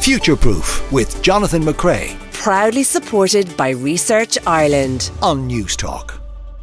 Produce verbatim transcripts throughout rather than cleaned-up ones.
Future-Proof with Jonathan McCrea. Proudly supported by Research Ireland on News Talk.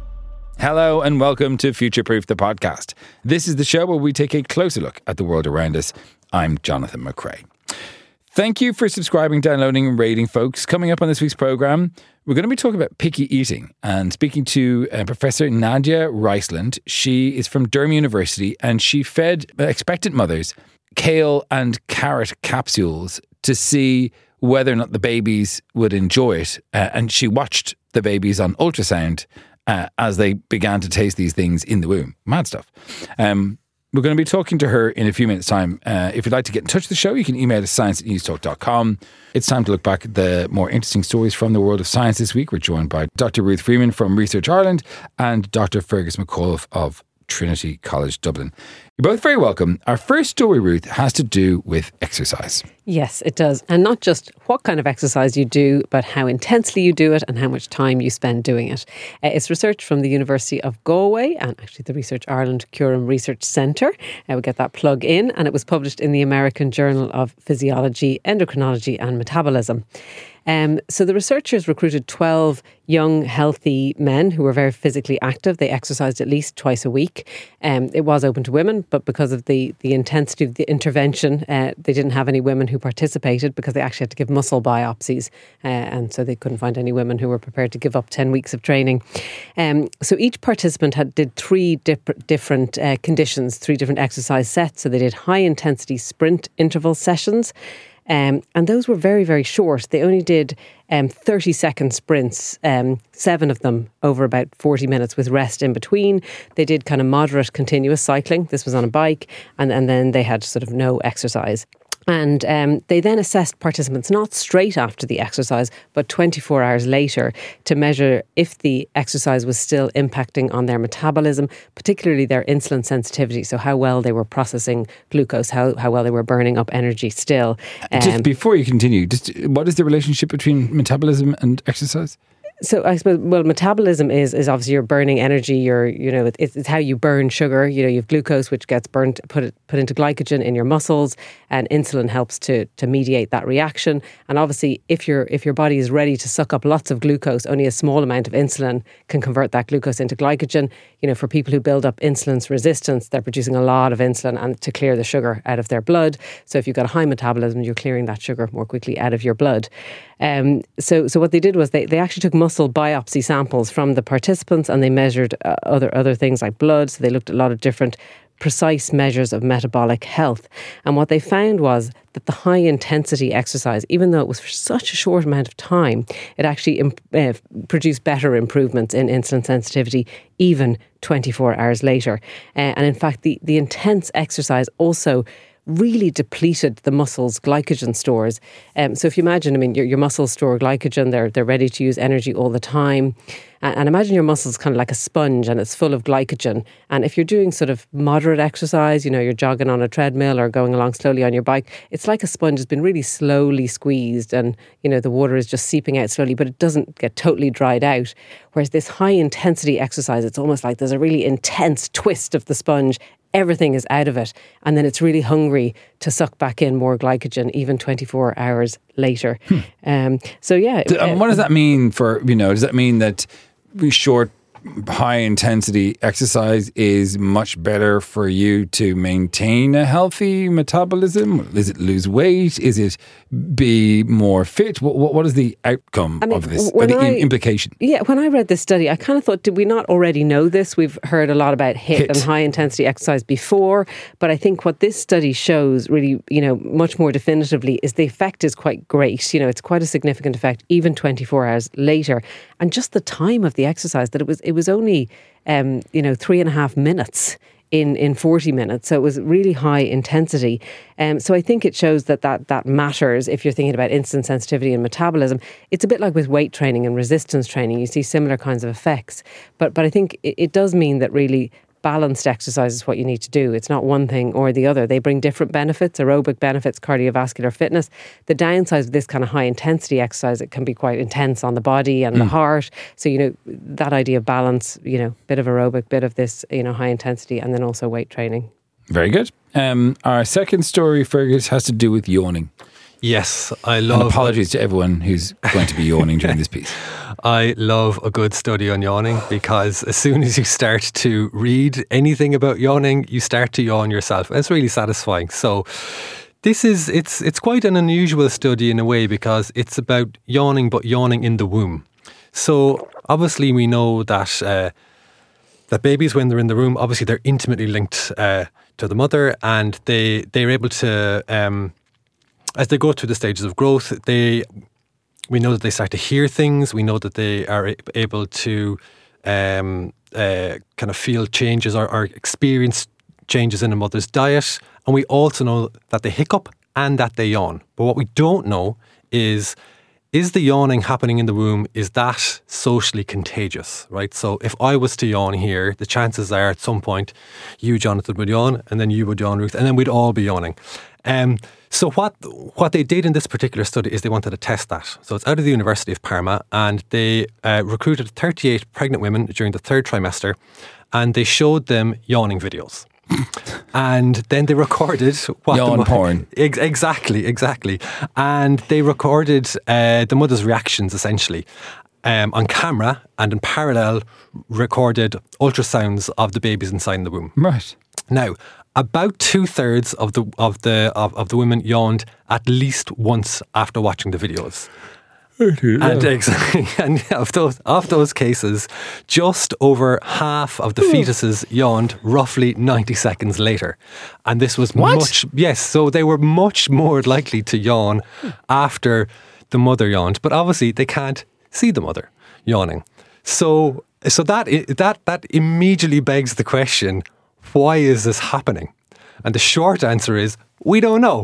Hello and welcome to Future-Proof, the podcast. This is the show where we take a closer look at the world around us. I'm Jonathan McCrea. Thank you for subscribing, downloading and rating, folks. Coming up on this week's programme, we're going to be talking about picky eating and speaking to uh, Professor Nadia Riceland. She is from Durham University and she fed expectant mothers kale and carrot capsules to see whether or not the babies would enjoy it. Uh, and she watched the babies on ultrasound uh, as they began to taste these things in the womb. Mad stuff. Um, we're going to be talking to her in a few minutes' time. Uh, if you'd like to get in touch with the show, you can email us science at newstalk dot com. It's time to look back at the more interesting stories from the world of science this week. We're joined by Doctor Ruth Freeman from Research Ireland and Doctor Fergus McAuliffe of Trinity College Dublin. You're both very welcome. Our first story, Ruth, has to do with exercise. Yes, it does. And not just what kind of exercise you do, but how intensely you do it and how much time you spend doing it. Uh, it's research from the University of Galway and actually the Research Ireland Curran Research Centre. Uh, we get that plug in, and it was published in the American Journal of Physiology, Endocrinology and Metabolism. Um, so the researchers recruited twelve young, healthy men who were very physically active. They exercised at least twice a week. Um, it was open to women, but because of the, the intensity of the intervention, uh, they didn't have any women who participated because they actually had to give muscle biopsies. Uh, and so they couldn't find any women who were prepared to give up ten weeks of training. Um, so each participant had did three dip- different uh, conditions, three different exercise sets. So they did high intensity sprint interval sessions. Um, and those were very, very short. They only did um, thirty second sprints, um, seven of them over about forty minutes with rest in between. They did kind of moderate continuous cycling. This was on a bike. And, and then they had sort of no exercise. And um, they then assessed participants not straight after the exercise, but twenty-four hours later to measure if the exercise was still impacting on their metabolism, particularly their insulin sensitivity. So how well they were processing glucose, how, how well they were burning up energy still. Um, just before you continue, just what is the relationship between metabolism and exercise? So I suppose, well, metabolism is is obviously you're burning energy. You're, you know, it's, it's how you burn sugar. You know, you have glucose, which gets burnt, put it, put into glycogen in your muscles, and insulin helps to to mediate that reaction. And obviously, if your if your body is ready to suck up lots of glucose, only a small amount of insulin can convert that glucose into glycogen. You know, for people who build up insulin's resistance, they're producing a lot of insulin and to clear the sugar out of their blood. So if you've got a high metabolism, you're clearing that sugar more quickly out of your blood. Um, so so what they did was they, they actually took muscle biopsy samples from the participants and they measured uh, other other things like blood. So they looked at a lot of different precise measures of metabolic health. And what they found was that the high intensity exercise, even though it was for such a short amount of time, it actually imp- uh, produced better improvements in insulin sensitivity even twenty-four hours later. Uh, and in fact, the, the intense exercise also really depleted the muscle's glycogen stores. Um, so if you imagine, I mean, your, your muscles store glycogen, they're they're ready to use energy all the time. And, and imagine your muscles kind of like a sponge and it's full of glycogen. And if you're doing sort of moderate exercise, you know, you're jogging on a treadmill or going along slowly on your bike, it's like a sponge has been really slowly squeezed and, you know, the water is just seeping out slowly, but it doesn't get totally dried out. Whereas this high intensity exercise, it's almost like there's a really intense twist of the sponge. Everything is out of it. And then it's really hungry to suck back in more glycogen, even twenty-four hours later. Hmm. Um, so, yeah. And what does that mean for, you know, does that mean that short, high intensity exercise is much better for you to maintain a healthy metabolism? Is it lose weight? Is it be more fit? What, what, what is the outcome I mean, of this, or the I, implication? Yeah, when I read this study, I kind of thought, did we not already know this? We've heard a lot about HIIT, HIIT. and high intensity exercise before, but I think what this study shows really, you know, much more definitively is the effect is quite great. You know, it's quite a significant effect, even twenty-four hours later. And just the time of the exercise, that it was it was only, um, you know, three and a half minutes in, in forty minutes. So it was really high intensity. Um, so I think it shows that, that that matters if you're thinking about insulin sensitivity and metabolism. It's a bit like with weight training and resistance training. You see similar kinds of effects. But, but I think it, it does mean that really balanced exercise is what you need to do. It's not one thing or the other. They bring different benefits, aerobic benefits, cardiovascular fitness. The downside of this kind of high intensity exercise, it can be quite intense on the body and mm. the heart. So, you know, that idea of balance, you know, bit of aerobic, bit of this, you know, high intensity, and then also weight training. Very good. Um, our second story, Fergus, has to do with yawning. Yes, I love... And apologies to everyone who's going to be yawning during this piece. I love a good study on yawning, because as soon as you start to read anything about yawning, you start to yawn yourself. It's really satisfying. So this is, it's it's quite an unusual study in a way, because it's about yawning, but yawning in the womb. So obviously we know that uh, that babies, when they're in the womb, obviously they're intimately linked uh, to the mother, and they, they're able to... Um, As they go through the stages of growth, they we know that they start to hear things. We know that they are able to um, uh, kind of feel changes or, or experience changes in a mother's diet. And we also know that they hiccup and that they yawn. But what we don't know is, is the yawning happening in the womb, is that socially contagious, right? So if I was to yawn here, the chances are at some point you, Jonathan, would yawn, and then you would yawn, Ruth, and then we'd all be yawning. Um, so what what they did in this particular study is they wanted to test that. So it's out of the University of Parma, and they uh, recruited thirty-eight pregnant women during the third trimester, and they showed them yawning videos. And then they recorded what Yawn the mo- porn. Ex- exactly, exactly. And they recorded uh, the mother's reactions essentially um, on camera, and in parallel recorded ultrasounds of the babies inside the womb. Right. Now, about two thirds of the of the of, of the women yawned at least once after watching the videos. And exactly, and of those of those cases, just over half of the fetuses yawned roughly ninety seconds later, and this was What? much yes. So they were much more likely to yawn after the mother yawned, but obviously they can't see the mother yawning. So so that that that immediately begs the question: why is this happening? And the short answer is we don't know.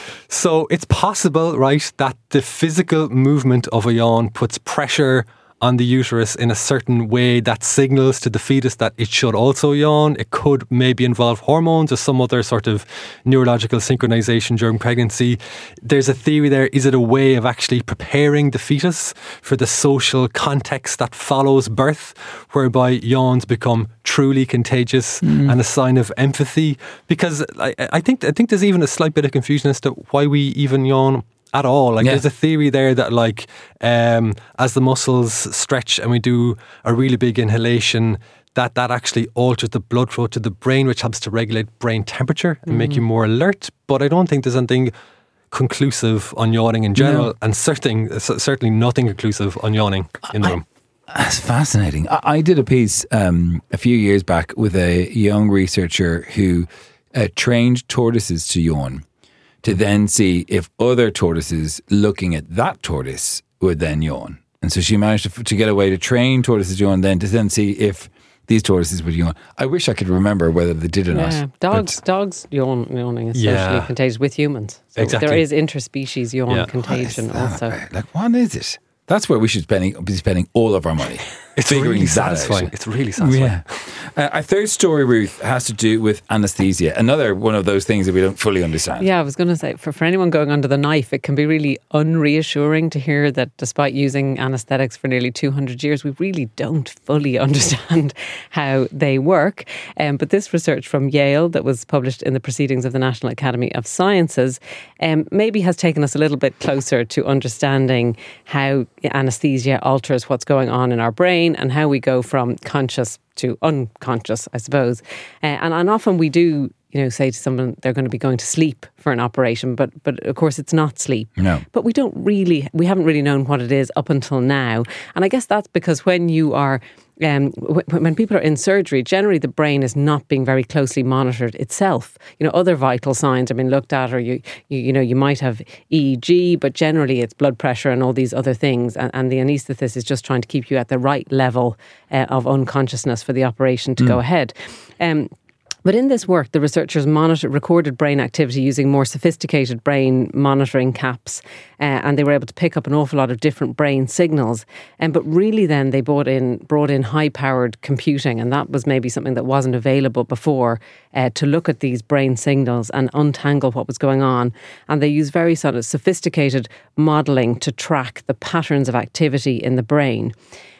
So it's possible, right, that the physical movement of a yawn puts pressure on the uterus in a certain way that signals to the fetus that it should also yawn. It could maybe involve hormones or some other sort of neurological synchronization during pregnancy. There's a theory there. Is it a way of actually preparing the fetus for the social context that follows birth, whereby yawns become truly contagious mm. and a sign of empathy? Because I, I think I think there's even a slight bit of confusion as to why we even yawn at all. Like yeah. There's a theory there that like um, as the muscles stretch and we do a really big inhalation, that that actually alters the blood flow to the brain, which helps to regulate brain temperature and mm. make you more alert. But I don't think there's anything conclusive on yawning in general, no. and certainly, certainly nothing conclusive on yawning in the I, room. That's fascinating. I, I did a piece um, a few years back with a young researcher who uh, trained tortoises to yawn, to then see if other tortoises looking at that tortoise would then yawn. And so she managed to, to get a way to train tortoises to yawn, then to then see if these tortoises would yawn. I wish I could remember whether they did or yeah. not. Dogs, dogs yawn, yawning is yeah. socially contagious with humans. So exactly. There is interspecies yawn yeah. contagion also. Like, what is it? That's where we should spending, be spending all of our money. It's really satisfying. It's really satisfying. Yeah. Uh, our third story, Ruth, has to do with anaesthesia. Another one of those things that we don't fully understand. Yeah, I was going to say, for, for anyone going under the knife, it can be really unreassuring to hear that despite using anaesthetics for nearly two hundred years, we really don't fully understand how they work. Um, but this research from Yale that was published in the Proceedings of the National Academy of Sciences um, maybe has taken us a little bit closer to understanding how anaesthesia alters what's going on in our brain and how we go from conscious to unconscious, I suppose. Uh, and, and often we do, you know, say to someone they're going to be going to sleep for an operation, but but of course it's not sleep. No. But we don't really, we haven't really known what it is up until now. And I guess that's because when you are, um, w- when people are in surgery, generally the brain is not being very closely monitored itself. You know, other vital signs are being looked at, or you, you, you know, you might have E E G, but generally it's blood pressure and all these other things. And, and the anaesthetist is just trying to keep you at the right level uh, of unconsciousness for the operation to mm. go ahead. Um, But in this work, the researchers monitored, recorded brain activity using more sophisticated brain monitoring caps, uh, and they were able to pick up an awful lot of different brain signals. Um, but really then they brought in, brought in high-powered computing, and that was maybe something that wasn't available before, uh, to look at these brain signals and untangle what was going on. And they used very sort of sophisticated modelling to track the patterns of activity in the brain.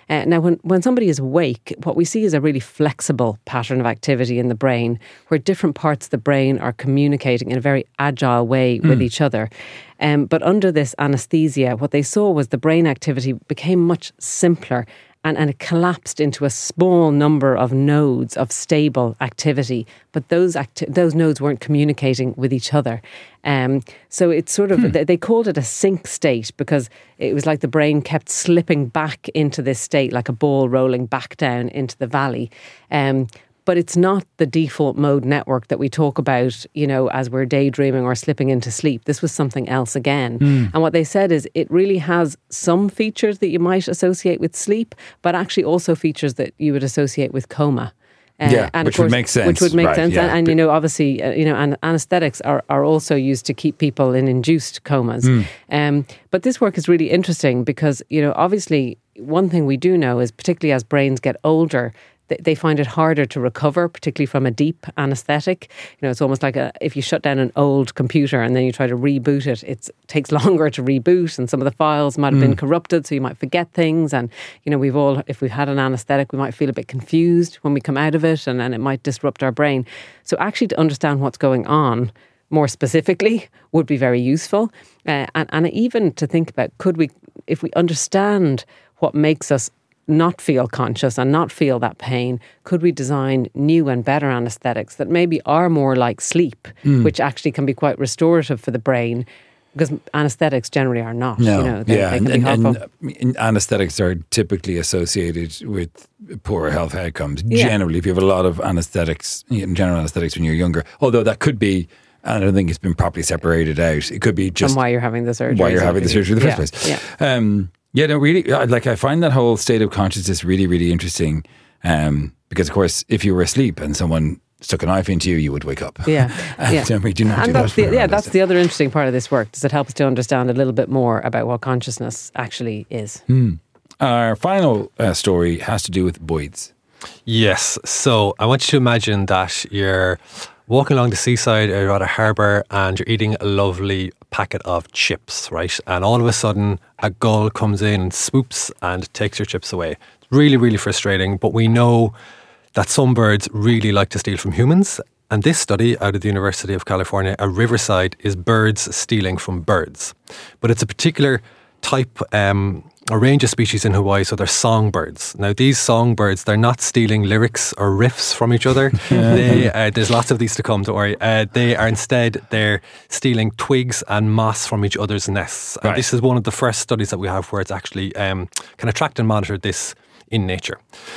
Uh, now, when, when somebody is awake, what we see is a really flexible pattern of activity in the brain where different parts of the brain are communicating in a very agile way with each other. Um, but under this anesthesia, what they saw was the brain activity became much simpler and, and it collapsed into a small number of nodes of stable activity. But those acti- those nodes weren't communicating with each other. Um, so it's sort of, hmm. they, they called it a sync state because it was like the brain kept slipping back into this state, like a ball rolling back down into the valley. Um, But it's not the default mode network that we talk about, you know, as we're daydreaming or slipping into sleep. This was something else again. Mm. And what they said is it really has some features that you might associate with sleep, but actually also features that you would associate with coma. Uh, yeah, and which of course, would make sense. Which would make right, sense. Yeah. And, and, you know, obviously, uh, you know, an, anesthetics are, are also used to keep people in induced comas. Mm. Um, but this work is really interesting because, you know, obviously, one thing we do know is particularly as brains get older, they find it harder to recover, particularly from a deep anaesthetic. You know, it's almost like a, if you shut down an old computer and then you try to reboot it, it takes longer to reboot and some of the files might have mm. been corrupted, so you might forget things. And, you know, we've all, if we've had an anaesthetic, we might feel a bit confused when we come out of it and, and it might disrupt our brain. So actually to understand what's going on more specifically would be very useful. Uh, and, and even to think about, could we, if we understand what makes us not feel conscious and not feel that pain, could we design new and better anaesthetics that maybe are more like sleep, mm. which actually can be quite restorative for the brain, because anaesthetics generally are not. No, you know, they, yeah, they can and, be harmful. and, and anaesthetics are typically associated with poorer health outcomes. Yeah. Generally, if you have a lot of anaesthetics, general anaesthetics when you're younger, although that could be, I don't think it's been properly separated out. It could be just and why you're having the surgery. Why you're having the surgery in the yeah, first place. Yeah. Um, Yeah, no, really, like I find that whole state of consciousness really, really interesting um, because, of course, if you were asleep and someone stuck a knife into you, you would wake up. Yeah, and yeah. So we do not and do that's that the, yeah, that's the other interesting part of this work. Does it help us to understand a little bit more about what consciousness actually is? Hmm. Our final uh, story has to do with Boyd's. Yes. So I want you to imagine that you're walking along the seaside or at a harbour and you're eating a lovely packet of chips, right? And all of a sudden a gull comes in and swoops and takes your chips away. It's really, really frustrating, but we know that some birds really like to steal from humans. And this study out of the University of California at Riverside is birds stealing from birds. But it's a particular type, um, a range of species in Hawaii, so they're songbirds. Now, these songbirds, they're not stealing lyrics or riffs from each other. they, uh, there's lots of these to come, don't worry. Uh, they are instead, they're stealing twigs and moss from each other's nests. And right. This is one of the first studies that we have where it's actually um, can attract and monitor this in nature.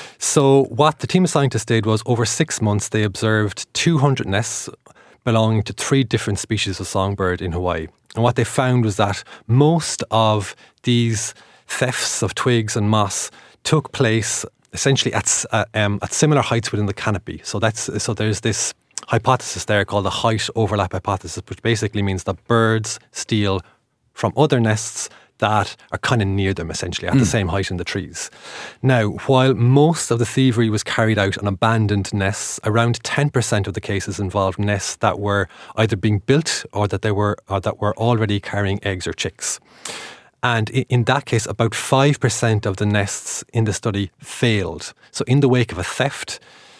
So what the team of scientists did was over six months, they observed two hundred nests belonging to three different species of songbird in Hawaii. And what they found was that most of these thefts of twigs and moss took place essentially at uh, um, at similar heights within the canopy. So that's so there's this hypothesis there called the height overlap hypothesis, which basically means that birds steal from other nests that are kind of near them, essentially, at mm. the same height in the trees. Now, while most of the thievery was carried out on abandoned nests, around ten percent of the cases involved nests that were either being built or that they were or that were already carrying eggs or chicks. And in that case, about five percent of the nests in the study failed. So in the wake of a theft,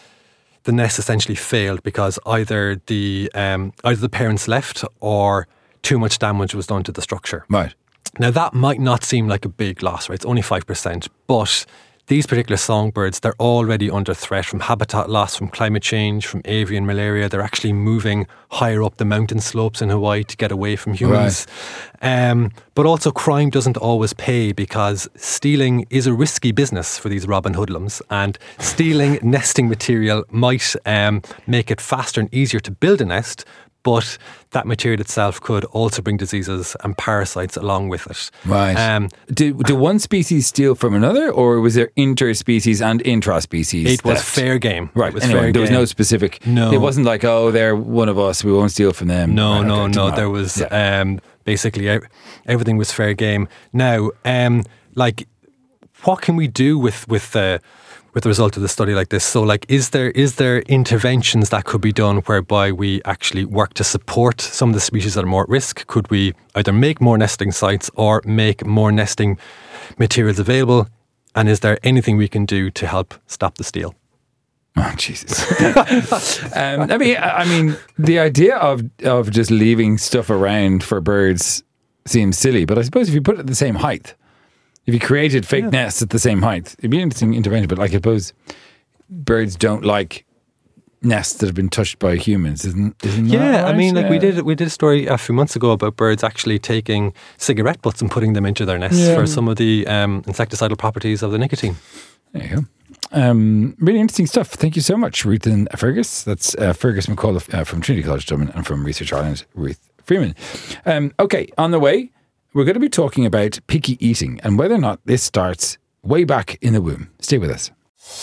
the nest essentially failed because either the um, either the parents left or too much damage was done to the structure. Right. Now, that might not seem like a big loss, right? It's only five percent. But these particular songbirds, they're already under threat from habitat loss, from climate change, from avian malaria. They're actually moving higher up the mountain slopes in Hawaii to get away from humans. Right. Um, but also, crime doesn't always pay because stealing is a risky business for these Robin Hoodlums. And stealing nesting material might um, make it faster and easier to build a nest, but that material itself could also bring diseases and parasites along with it. Right. Um, did, did one species steal from another, or was there interspecies and intraspecies? It was theft? fair game. Right. It was anyway, fair there was game. no specific. No. It wasn't like, oh, they're one of us, we won't steal from them. No, right, no, okay, no. tomorrow. There was yeah. um, basically everything was fair game. Now, um, like, what can we do with with the uh, with the result of the study like this? So, like, is there is there interventions that could be done whereby we actually work to support some of the species that are more at risk? Could we either make more nesting sites or make more nesting materials available? And is there anything we can do to help stop the steal? Oh, Jesus. um, I mean, I mean, the idea of of just leaving stuff around for birds seems silly, but I suppose if you put it at the same height, if you created fake yeah. nests at the same height, it'd be an interesting intervention. But like, I suppose birds don't like nests that have been touched by humans, isn't, isn't yeah, that right? I mean, like yeah. we did we did a story a few months ago about birds actually taking cigarette butts and putting them into their nests yeah. for some of the um, insecticidal properties of the nicotine. There you go. Um, really interesting stuff. Thank you so much, Ruth and Fergus. That's uh, Fergus McCullough uh, from Trinity College Dublin, and from Research Ireland, Ruth Freeman. Um, okay, on the way, we're going to be talking about picky eating and whether or not this starts way back in the womb. Stay with us.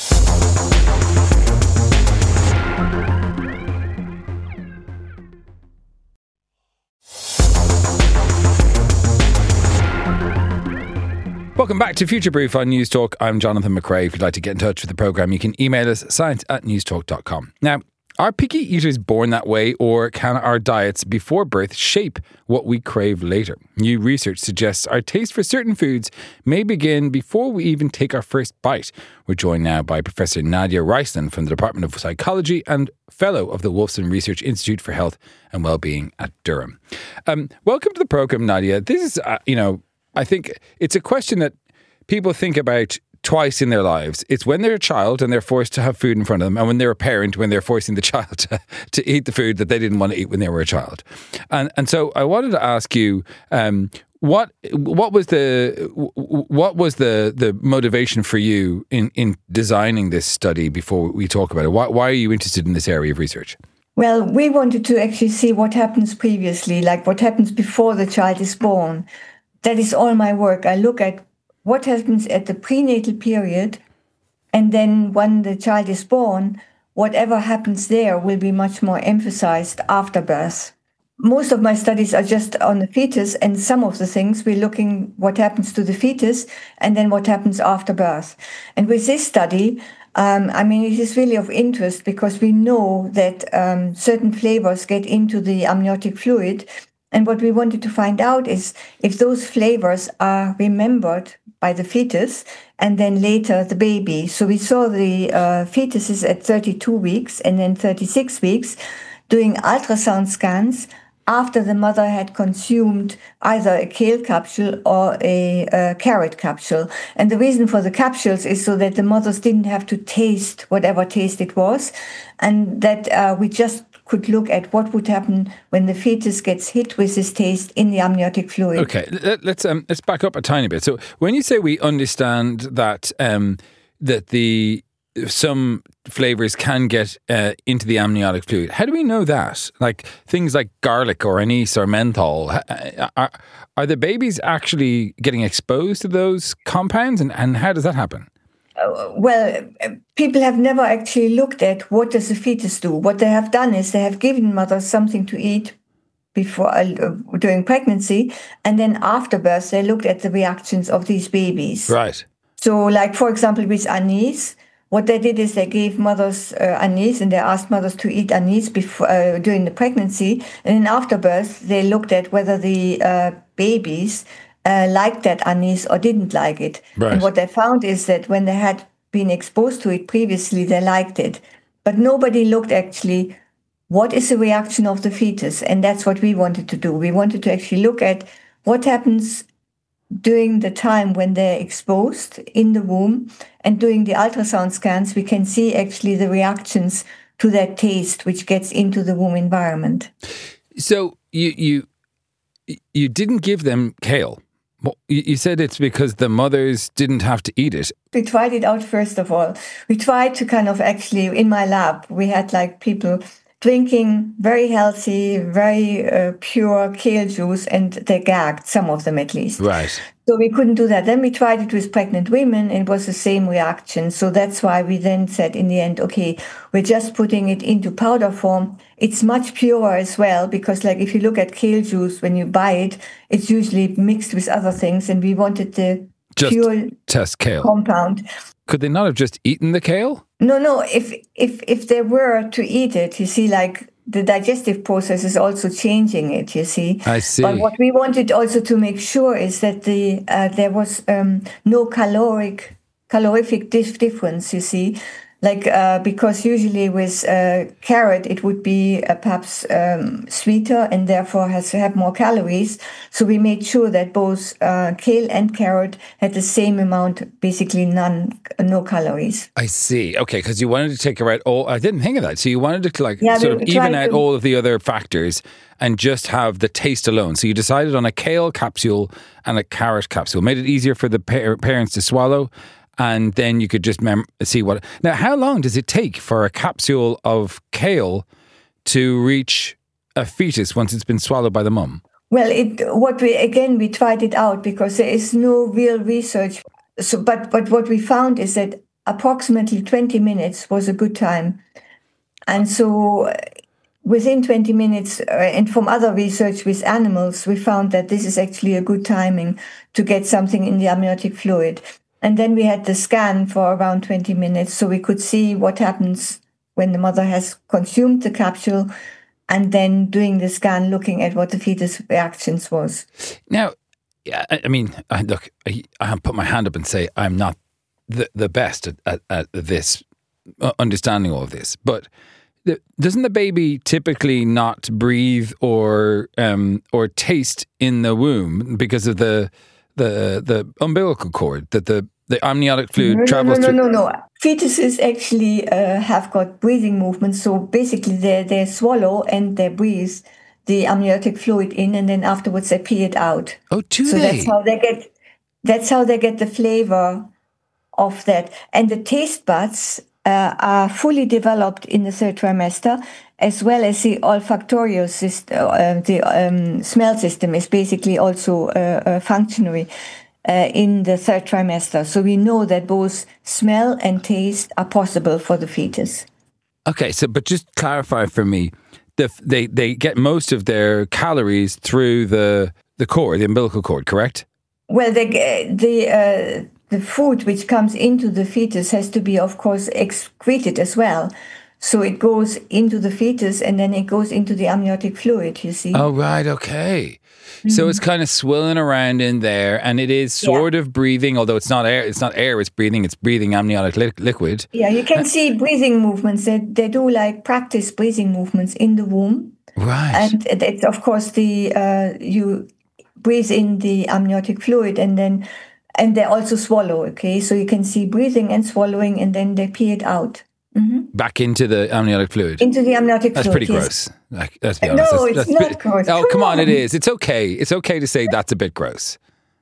Welcome back to Future Proof on News Talk. I'm Jonathan McCrae. If you'd like to get in touch with the programme, you can email us science at newstalk dot com. Now, are picky eaters born that way, or can our diets before birth shape what we crave later? New research suggests our taste for certain foods may begin before we even take our first bite. We're joined now by Professor Nadia Riceland from the Department of Psychology and Fellow of the Wolfson Research Institute for Health and Wellbeing at Durham. Um, welcome to the programme, Nadia. This is, uh, you know, I think it's a question that people think about twice in their lives. It's when they're a child and they're forced to have food in front of them, and when they're a parent, when they're forcing the child to, to eat the food that they didn't want to eat when they were a child. And and so I wanted to ask you, um, what what was the what was the the motivation for you in, in designing this study before we talk about it? Why, why are you interested in this area of research? Well, we wanted to actually see what happens previously, like what happens before the child is born. That is all my work. I look at what happens at the prenatal period, and then when the child is born, whatever happens there will be much more emphasized after birth. Most of my studies are just on the fetus, and some of the things we're looking what happens to the fetus and then what happens after birth. And with this study, um, I mean, it is really of interest because we know that um, certain flavors get into the amniotic fluid. And what we wanted to find out is if those flavors are remembered by the fetus and then later the baby. So we saw the uh, fetuses at thirty-two weeks and then thirty-six weeks doing ultrasound scans after the mother had consumed either a kale capsule or a, a carrot capsule. And the reason for the capsules is so that the mothers didn't have to taste whatever taste it was, and that uh, we just could look at what would happen when the fetus gets hit with this taste in the amniotic fluid. Okay, let's um, let's back up a tiny bit. So when you say we understand that um, that the some flavors can get uh, into the amniotic fluid, how do we know that? Like things like garlic or anise or menthol, are, are the babies actually getting exposed to those compounds, and, and how does that happen? Uh, well, people have never actually looked at what does the fetus do. What they have done is they have given mothers something to eat before uh, during pregnancy, and then after birth they looked at the reactions of these babies. Right. So, like for example, with anise, what they did is they gave mothers uh, anise, and they asked mothers to eat anise before uh, during the pregnancy, and then after birth they looked at whether the uh, babies Uh, liked that anise or didn't like it. Right. And what they found is that when they had been exposed to it previously, they liked it. But nobody looked actually, what is the reaction of the fetus? And that's what we wanted to do. We wanted to actually look at what happens during the time when they're exposed in the womb, and doing the ultrasound scans, we can see actually the reactions to that taste which gets into the womb environment. So you you you didn't give them kale. Well, you said it's because the mothers didn't have to eat it. We tried it out first of all. We tried to kind of actually, in my lab, we had like people drinking very healthy, very uh, pure kale juice, and they gagged, some of them at least. Right. So we couldn't do that. Then we tried it with pregnant women, and it was the same reaction. So that's why we then said in the end, okay, we're just putting it into powder form. It's much purer as well, because like if you look at kale juice, when you buy it, it's usually mixed with other things, and we wanted the just pure test kale compound. Could they not have just eaten the kale? No, no. If if if they were to eat it, you see, like the digestive process is also changing it. You see. I see. But what we wanted also to make sure is that the uh, there was um, no caloric calorific dif- difference, you see. Like, uh, because usually with uh, carrot, it would be uh, perhaps um, sweeter and therefore has to have more calories. So we made sure that both uh, kale and carrot had the same amount, basically none, no calories. I see. Okay, because you wanted to take out all. I didn't think of that. So you wanted to like Yeah, sort we of even tried out to- all of the other factors and just have the taste alone. So you decided on a kale capsule and a carrot capsule. Made it easier for the par- parents to swallow. And then you could just mem- see what. Now, how long does it take for a capsule of kale to reach a fetus once it's been swallowed by the mum? Well, it what we again we tried it out because there is no real research. So, but but what we found is that approximately twenty minutes was a good time, and so uh, within twenty minutes, uh, and from other research with animals, we found that this is actually a good timing to get something in the amniotic fluid. And then we had the scan for around twenty minutes, so we could see what happens when the mother has consumed the capsule, and then doing the scan, looking at what the fetus reactions was. Now, yeah, I I mean, I, look, I, I put my hand up and say I'm not the, the best at, at, at this, uh, understanding all of this, but the, doesn't the baby typically not breathe or um, or taste in the womb because of the the the umbilical cord that the the amniotic fluid No, travels no, no, through? no, no. Fetuses actually uh, have got breathing movements. So basically, they they swallow and they breathe the amniotic fluid in, and then afterwards they pee it out. Oh, do so they? that's how they get. That's how they get the flavor of that. And the taste buds uh, are fully developed in the third trimester, as well as the olfactory system. Uh, the um, smell system is basically also uh, uh, functionary. Uh, in the third trimester. So we know that both smell and taste are possible for the fetus. Okay, so but just clarify for me, the, they they get most of their calories through the the cord, the umbilical cord, correct? Well, the the uh, the food which comes into the fetus has to be, of course, excreted as well. So it goes into the fetus and then it goes into the amniotic fluid, you see. Oh, right, okay. So it's kind of swilling around in there, and it is sort Yeah. of breathing, although it's not air. It's not air. It's breathing. It's breathing amniotic li- liquid. Yeah, you can see breathing movements. They, they do like practice breathing movements in the womb. Right. And it- it's, of course, the uh, you breathe in the amniotic fluid and then and they also swallow, okay? So you can see breathing and swallowing, and then they pee it out. Back into the amniotic fluid. Into the amniotic That's fluid. pretty yes. gross. Like, let's be No, honest. That's- it's that's not bit- gross. Oh, Come come on, on. it is. It's okay. It's okay to say that's a bit gross.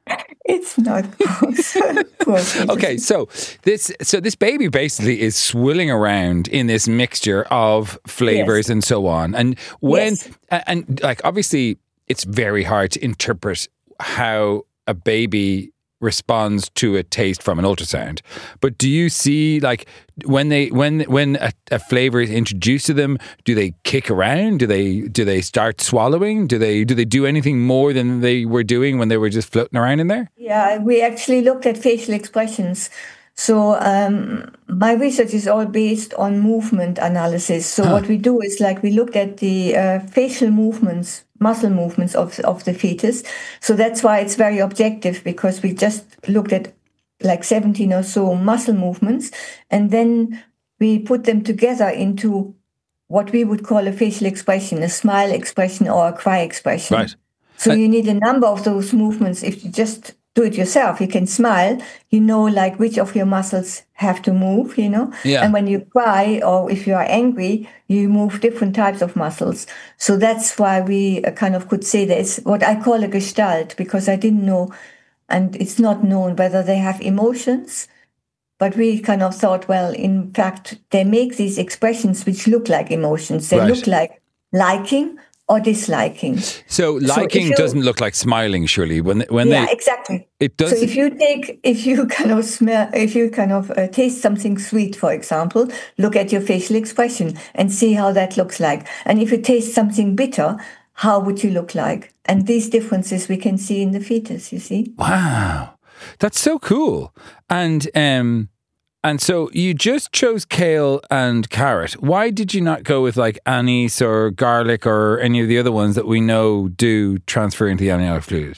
It's not gross. Poor fetus. Okay, so this so this baby basically is swilling around in this mixture of flavors Yes. and so on. And when Yes. and, and like obviously it's very hard to interpret how a baby responds to a taste from an ultrasound. But do you see like when they when when a, a flavor is introduced to them, do they kick around? Do they do they start swallowing? Do they do they do anything more than they were doing when they were just floating around in there? Yeah, we actually looked at facial expressions. So um, my research is all based on movement analysis. So what we do is like we looked at the uh, facial movements, muscle movements of of the fetus. So that's why it's very objective, because we just looked at like seventeen or so muscle movements, and then we put them together into what we would call a facial expression, a smile expression or a cry expression. Right. So you need a number of those movements. If you just do it yourself, you can smile, you know, like which of your muscles have to move, you know. Yeah. And when you cry or if you are angry, you move different types of muscles. So that's why we uh, kind of could say that it's what I call a gestalt, because I didn't know, and it's not known whether they have emotions. But we kind of thought, well, in fact, they make these expressions which look like emotions. They Right. look like liking or disliking. So liking if you- doesn't look like smiling, surely. When when yeah, they exactly. it does. So if you take, if you kind of smell, if you kind of uh, taste something sweet, for example, look at your facial expression and see how that looks like. And if you taste something bitter, how would you look like? And these differences we can see in the fetus, you see. Wow, that's so cool. And um, and so you just chose kale and carrot. Why did you not go with like anise or garlic or any of the other ones that we know do transfer into the amniotic fluid?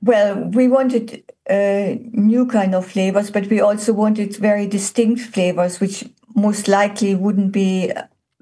Well, we wanted uh, new kind of flavors, but we also wanted very distinct flavors, which most likely wouldn't be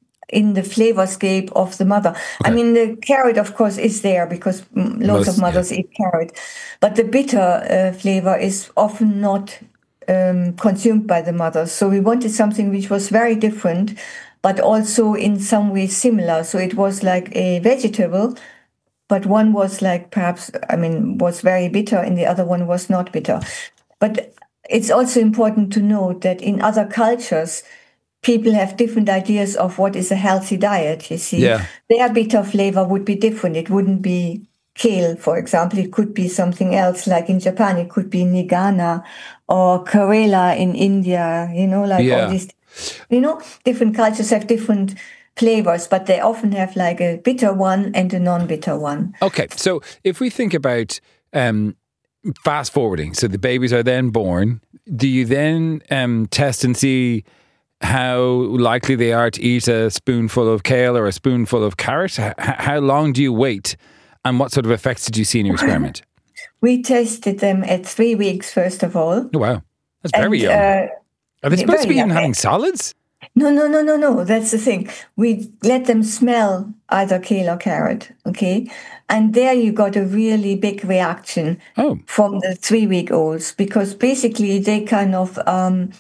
in the flavorscape of the mother. Okay. I mean, the carrot, of course, is there because lots Most, of mothers yeah. eat carrot. But the bitter uh, flavor is often not um, consumed by the mothers. So we wanted something which was very different, but also in some way similar. So it was like a vegetable, but one was like perhaps, I mean, was very bitter and the other one was not bitter. But it's also important to note that in other cultures, people have different ideas of what is a healthy diet, you see. Yeah. Their bitter flavor would be different. It wouldn't be kale, for example. It could be something else, like in Japan, it could be nigana or Karela in India, you know, like yeah. all these, you know, different cultures have different flavors, but they often have like a bitter one and a non-bitter one. Okay, so if we think about um, fast forwarding, so the babies are then born, do you then um, test and see how likely they are to eat a spoonful of kale or a spoonful of carrot? H- how long do you wait? And what sort of effects did you see in your experiment? We tested them at three weeks, first of all. Oh, wow. That's very and, young. Uh, are they supposed to be even having solids? No, no, no, no, no. That's the thing. We let them smell either kale or carrot, okay? And there you got a really big reaction oh. from the three-week-olds because basically they kind of... Um,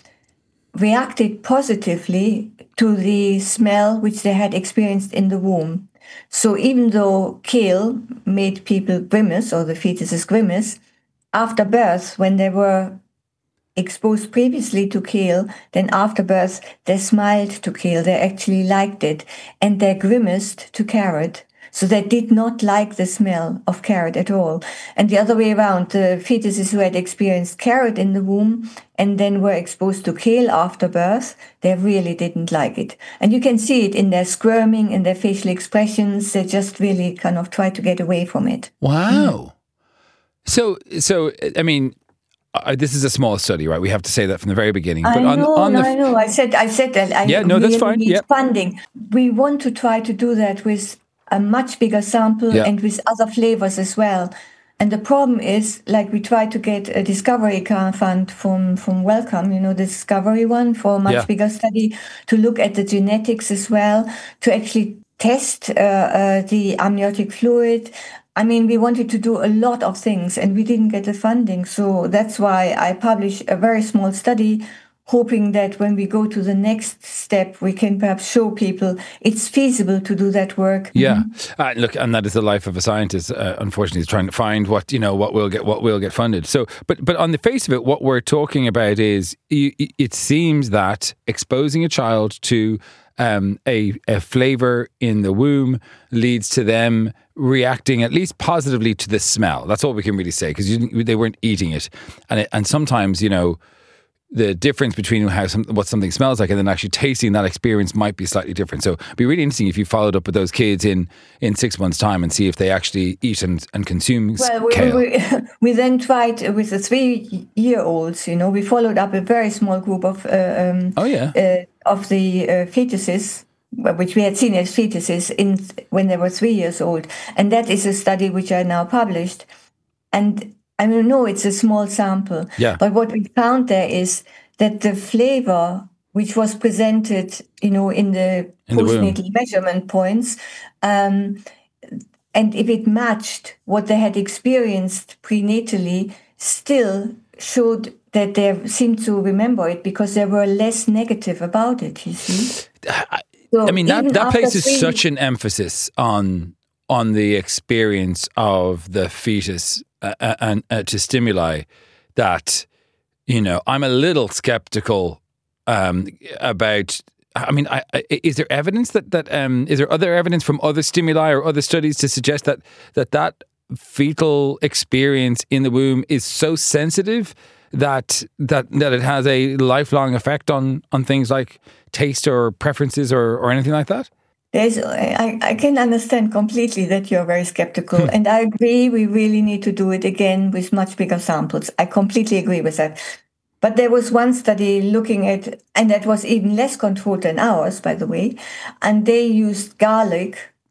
reacted positively to the smell which they had experienced in the womb. So even though kale made people grimace, or the fetuses grimace, after birth, when they were exposed previously to kale, then after birth, they smiled to kale. They actually liked it. And they grimaced to carrot. So they did not like the smell of carrot at all. And the other way around, the fetuses who had experienced carrot in the womb and then were exposed to kale after birth, they really didn't like it. And you can see it in their squirming, in their facial expressions. They just really kind of try to get away from it. Wow. Mm. So, so I mean, uh, this is a small study, right? We have to say that from the very beginning. But I know, on, on no, the f- I know. I said, I said that. I yeah, no, really that's fine. need Yeah. funding. We want to try to do that with a much bigger sample yeah. and with other flavors as well. And the problem is, like, we try to get a discovery fund from, from Wellcome, you know, the discovery one for a much yeah. bigger study to look at the genetics as well, to actually test uh, uh, the amniotic fluid. I mean, we wanted to do a lot of things and we didn't get the funding. So that's why I published a very small study, hoping that when we go to the next step, we can perhaps show people it's feasible to do that work. Yeah, mm-hmm. uh, look, and that is the life of a scientist. Uh, unfortunately, is trying to find what you know what will get what will get funded. So, but but on the face of it, what we're talking about is it seems that exposing a child to um, a a flavor in the womb leads to them reacting at least positively to the smell. That's all we can really say because they weren't eating it, and it, and sometimes you know. The difference between how some, what something smells like and then actually tasting that experience might be slightly different. So it'd be really interesting if you followed up with those kids in, in six months' time and see if they actually eat and, and consume well, we, kale. We, we then tried with the three-year-olds, you know, we followed up a very small group of uh, um, oh, yeah. uh, of the uh, fetuses, which we had seen as fetuses in when they were three years old. And that is a study which I now published. And I mean, no, it's a small sample. Yeah. But what we found there is that the flavor, which was presented, you know, in the in postnatal the measurement points, um, and if it matched what they had experienced prenatally, still showed that they seemed to remember it because they were less negative about it, you see. I, so I mean, that, that places three, such an emphasis on on the experience of the fetus uh, and uh, to stimuli that, you know, I'm a little skeptical um, about. I mean, I, I, is there evidence that that um, is there other evidence from other stimuli or other studies to suggest that that that fetal experience in the womb is so sensitive that that that it has a lifelong effect on on things like taste or preferences or, or anything like that? There's, I, I can understand completely that you're very skeptical. And I agree, we really need to do it again with much bigger samples. I completely agree with that. But there was one study looking at, and that was even less controlled than ours, by the way, and they used garlic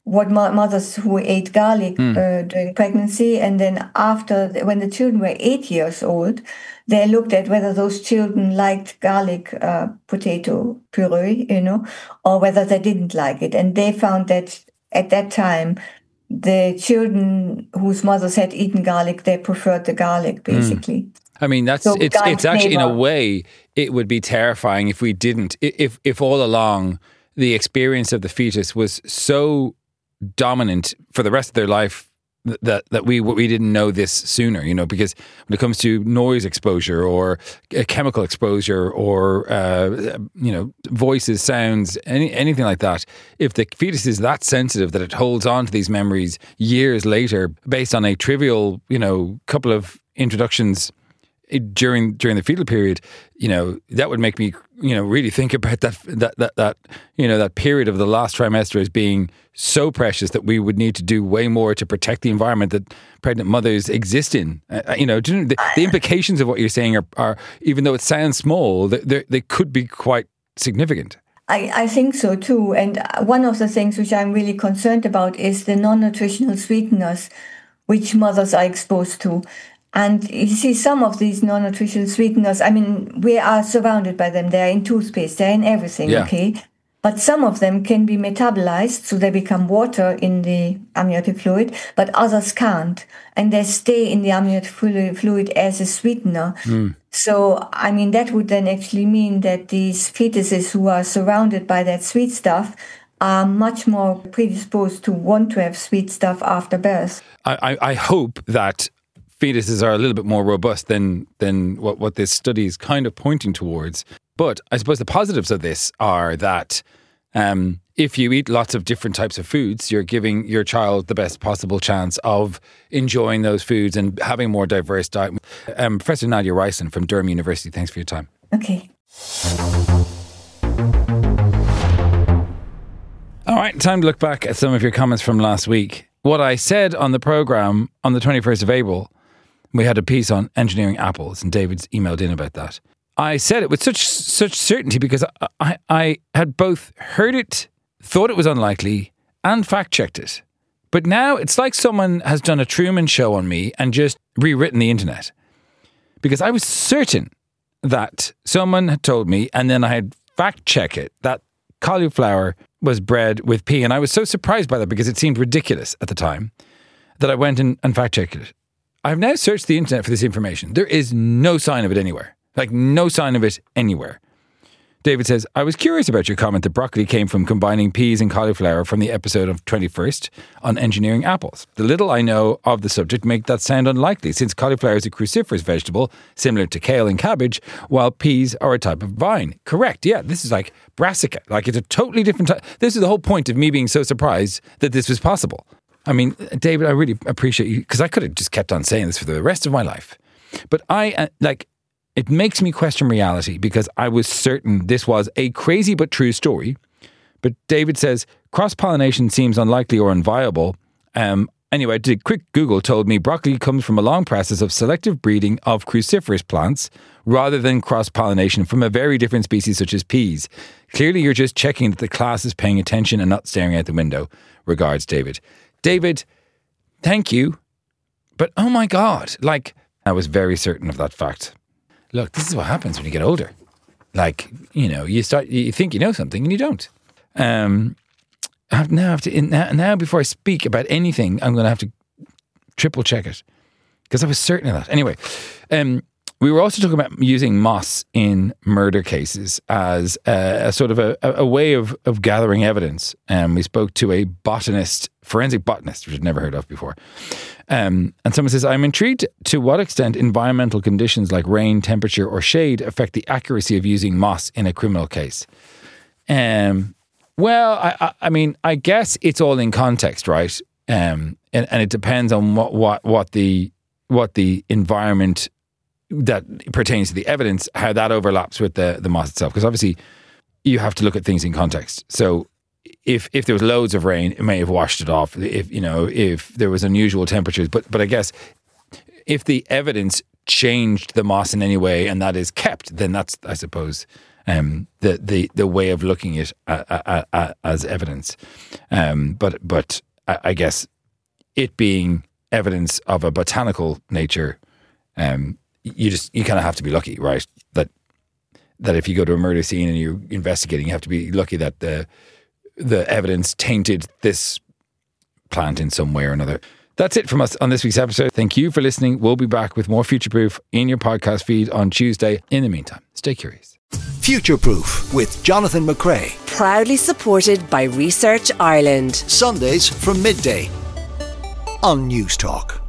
what mo- mothers who ate garlic mm. uh, during pregnancy, and then after, when the children were eight years old, they looked at whether those children liked garlic uh, potato puree, you know, or whether they didn't like it. And they found that at that time, the children whose mothers had eaten garlic, they preferred the garlic, basically. Mm. I mean, that's so it's it's actually, in a way, it would be terrifying if we didn't, if if all along the experience of the fetus was so dominant for the rest of their life that that we we didn't know this sooner, you know, because when it comes to noise exposure or chemical exposure or uh, you know, voices, sounds, any anything like that, if the fetus is that sensitive that it holds on to these memories years later based on a trivial, you know, couple of introductions during during the fetal period, you know, that would make me, you know, really think about that that that that you know, that period of the last trimester as being so precious that we would need to do way more to protect the environment that pregnant mothers exist in. Uh, you know, the, the implications of what you're saying are, are, even though it sounds small, they they could be quite significant. I, I think so too. And one of the things which I'm really concerned about is the non-nutritional sweeteners which mothers are exposed to. And you see, some of these non-nutritional sweeteners, I mean, we are surrounded by them. They're in toothpaste, they're in everything, yeah. okay? But some of them can be metabolized, so they become water in the amniotic fluid, but others can't. And they stay in the amniotic fluid as a sweetener. Mm. So, I mean, that would then actually mean that these fetuses who are surrounded by that sweet stuff are much more predisposed to want to have sweet stuff after birth. I, I, I hope that fetuses are a little bit more robust than than what, what this study is kind of pointing towards. But I suppose the positives of this are that um, if you eat lots of different types of foods, you're giving your child the best possible chance of enjoying those foods and having a more diverse diet. Um, Professor Nadia Ryerson from Durham University, thanks for your time. Okay. All right, time to look back at some of your comments from last week. What I said on the programme on the twenty-first of April, we had a piece on engineering apples, and David's emailed in about that. I said it with such such certainty because I, I, I had both heard it, thought it was unlikely, and fact-checked it. But now it's like someone has done a Truman Show on me and just rewritten the internet. Because I was certain that someone had told me, and then I had fact-checked it, that cauliflower was bred with pea. And I was so surprised by that because it seemed ridiculous at the time that I went and, and fact-checked it. I've now searched the internet for this information. There is no sign of it anywhere. Like, no sign of it anywhere. David says, I was curious about your comment that broccoli came from combining peas and cauliflower from the episode of twenty-first on engineering apples. The little I know of the subject make that sound unlikely, since cauliflower is a cruciferous vegetable, similar to kale and cabbage, while peas are a type of vine. Correct, yeah, this is like brassica. Like, it's a totally different type. This is the whole point of me being so surprised that this was possible. I mean, David, I really appreciate you, because I could have just kept on saying this for the rest of my life. But I, uh, like... It makes me question reality, because I was certain this was a crazy but true story. But David says cross-pollination seems unlikely or unviable. Um, anyway, I did a quick Google, told me broccoli comes from a long process of selective breeding of cruciferous plants rather than cross-pollination from a very different species such as peas. Clearly, you're just checking that the class is paying attention and not staring out the window. Regards, David. David, thank you. But oh my God, like, I was very certain of that fact. Look, this is what happens when you get older. Like, you know, you start, you think you know something and you don't. Um, I have, now, I have to, now, now, before I speak about anything, I'm going to have to triple check it, because I was certain of that. Anyway, um, we were also talking about using moss in murder cases as a, a sort of a, a way of, of gathering evidence. And um, we spoke to a botanist, forensic botanist, which I'd never heard of before. Um, and someone says, I'm intrigued to what extent environmental conditions like rain, temperature, or shade affect the accuracy of using moss in a criminal case. Um, well, I, I, I mean, I guess it's all in context, right? Um, and, and it depends on what, what, what the what the environment that pertains to the evidence, how that overlaps with the, the moss itself. Because obviously, you have to look at things in context. So, If if there was loads of rain, it may have washed it off. If you know, if there was unusual temperatures, but but I guess if the evidence changed the moss in any way and that is kept, then that's, I suppose, um, the, the the way of looking at uh, uh, as evidence. Um, but but I, I guess it being evidence of a botanical nature, um, you just you kind of have to be lucky, right? That that if you go to a murder scene and you're investigating, you have to be lucky that the the evidence tainted this plant in some way or another. That's it from us on this week's episode. Thank you for listening. We'll be back with more Future Proof in your podcast feed on Tuesday. In the meantime, stay curious. Future Proof with Jonathan McCrea. Proudly supported by Research Ireland. Sundays from midday on News Talk.